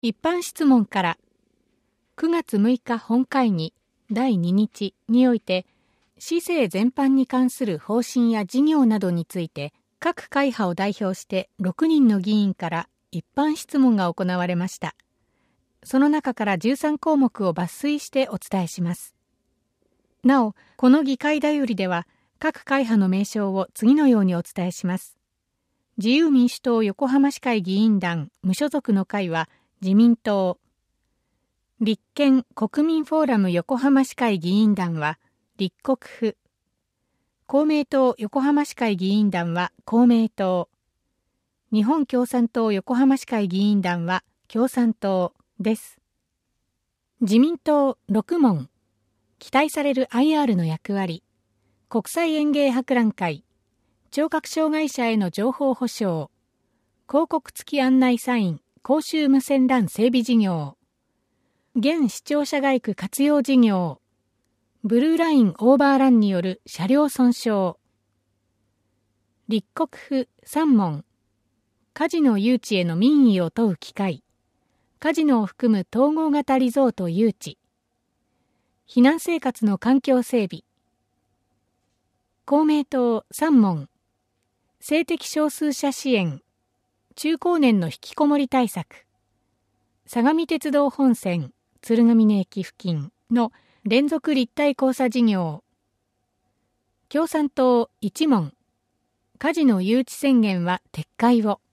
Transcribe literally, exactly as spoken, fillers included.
一般質問からくがつむいか本会議だいに日において市政全般に関する方針や事業などについて各会派を代表してろくにんの議員から一般質問が行われました。その中からじゅうさんこうもくを抜粋してお伝えします。なお、この議会だよりでは各会派の名称を次のようにお伝えします。自由民主党横浜市会議員団無所属の会は自民党、立憲国民フォーラム横浜市会議員団は立国府、公明党横浜市会議員団は公明党、日本共産党横浜市会議員団は共産党です。自民党ろくもん、期待される アイアール の役割、国際園芸博覧会、聴覚障害者への情報保障、広告付き案内サイン公衆無線 ラン 整備事業、現視聴者街区活用事業、ブルーラインオーバーランによる車両損傷、立国府さんもん、カジノ誘致への民意を問う機会、カジノを含む統合型リゾート誘致、避難生活の環境整備、公明党さんもん、性的少数者支援、中高年の引きこもり対策、相模鉄道本線鶴ヶ峰駅付近の連続立体交差事業、共産党いちもん、カジノ誘致宣言は撤回を。